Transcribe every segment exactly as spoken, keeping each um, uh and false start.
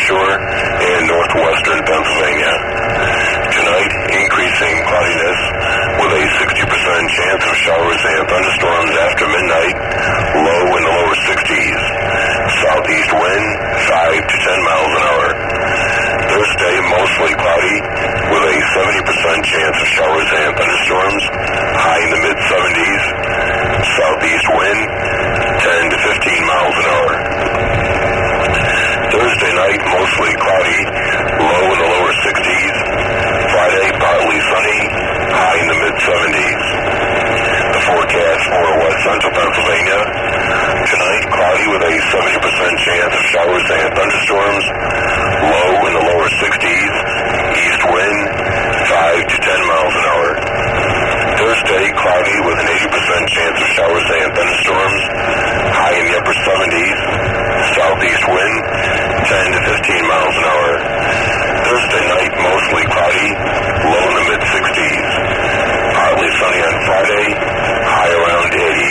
Shore and northwestern Pennsylvania. Tonight, increasing cloudiness with a sixty percent chance of showers and thunderstorms after midnight, low in the lower sixties. Southeast wind, five to ten miles an hour. Thursday, mostly cloudy with a seventy percent chance of showers and thunderstorms, high in the mid-seventies. Southeast wind, ten to fifteen miles an hour. Thursday night, mostly cloudy, low in the lower sixties. Friday, partly sunny, high in the mid-seventies. The forecast for west central Pennsylvania. Tonight, cloudy with a seventy percent chance of showers and thunderstorms, low in the lower sixties. East wind, five to ten miles an hour. Thursday, cloudy with an eighty percent chance of showers and thunderstorms, high in the upper seventies. Southeast wind, ten to fifteen miles an hour. Thursday night, mostly cloudy, low in the mid-sixties. Partly sunny on Friday, high around eighty.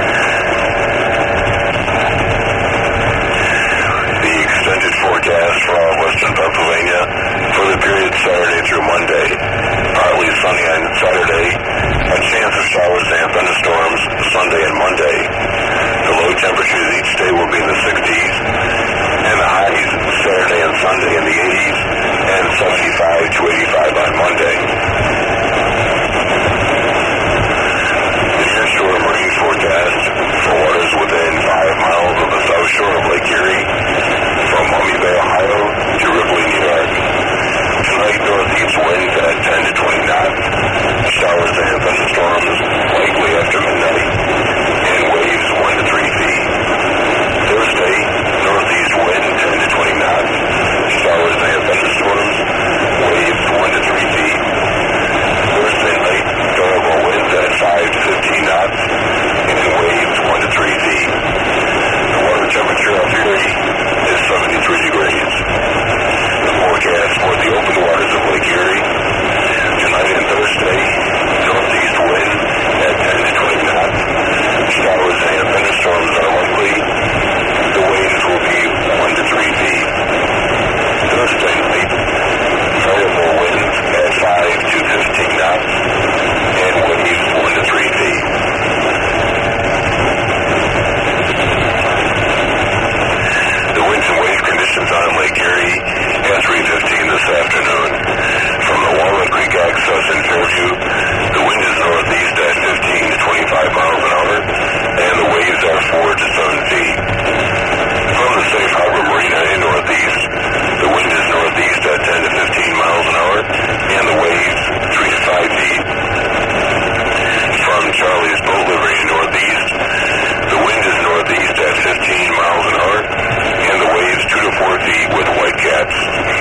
The extended forecast for all western Pennsylvania for the period Saturday through Monday. Partly sunny on Saturday, a chance of showers and thunderstorms Sunday and Monday. The low temperatures each day will be in the sixties, and the highs Saturday and Sunday in the eighties, and seventy-five to eighty-five on Monday. The nearshore marine forecast for waters within five miles of the south shore of Lake Erie, from Maumee Bay, Ohio to Ripley, New York. Tonight, northeast winds at ten to twenty knots, showers and thunderstorms likely after midnight, and waves one to three feet. Thursday, northeast wind ten to twenty knots, showers and thunderstorms, waves one to three feet. Thursday night, variable winds at five to fifteen knots, and waves one to three feet. The water temperature of Erie is seventy-three degrees. The forecast for the open waters of Lake Erie tonight and Thursday, northeast wind at ten to twenty knots, showers and thunderstorms are likely. The waves will be one to three feet. Thursday night, variable winds at five to fifteen knots, and waves one to three feet. The winds and wave conditions on Lake Erie at three fifteen this afternoon. From the Walnut Creek access in Fairview, the wind is northeast at fifteen to twenty-five miles an hour, and the waves are four to seven feet. From the Safe Harbor Marina in northeast, the wind is northeast at ten to fifteen miles an hour, and the waves three to five feet. From Charlie's Boat Livery in northeast, the wind is northeast at fifteen miles an hour, and the waves two to four feet with white caps.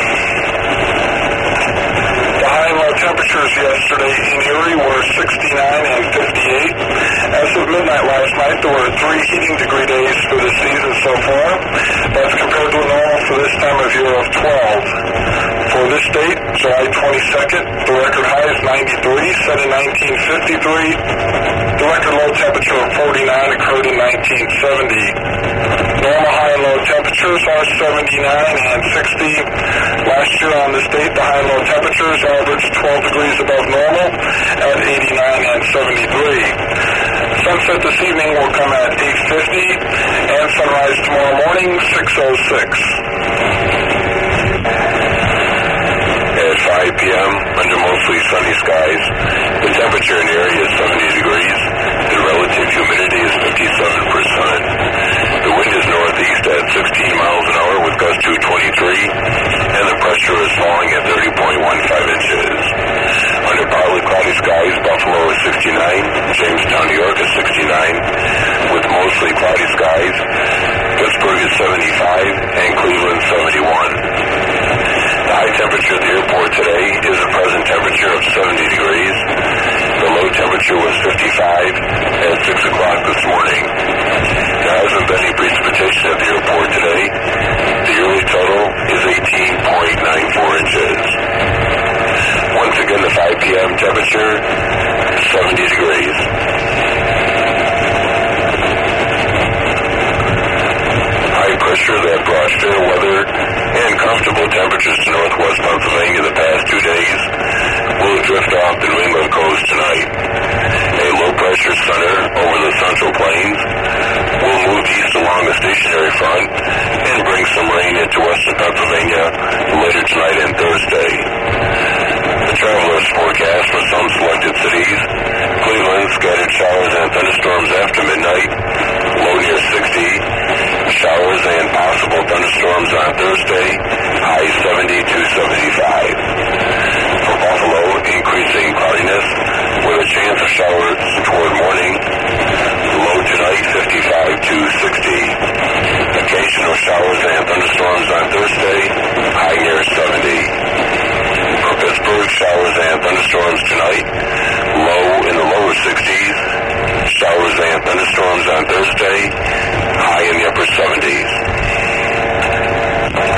The high and low temperatures yesterday in Erie were sixty-nine and fifty-eight. As of midnight last night, there were three heating degree days for the season so far. That's compared to a normal for this time of year of twelve. For this date, July twenty-second, the record high is ninety-three, set in nineteen fifty-three. The record low temperature of forty-nine occurred in nineteen seventy. Normal high and low temperatures are seventy-nine and sixty. Last year on this date, the high and low temperatures averaged twelve degrees above normal at eighty-nine and seventy-three. Sunset this evening will come at eight fifty, and sunrise tomorrow morning, six oh six. At five p.m., under mostly sunny skies, the temperature in the area is seventy degrees. The relative humidity is fifty-seven percent. The wind is northeast at sixteen miles an hour with gust to twenty-three, and the pressure is falling at thirty point one five inches. Under partly cloudy skies, Buffalo is sixty-nine, Jamestown, New York is sixty-nine, with mostly cloudy skies. Pittsburgh is seventy-five, and Cleveland seventy-one. The high temperature at the airport today is a present temperature of seventy degrees. The low temperature was fifty-five at six o'clock this morning. Thursday,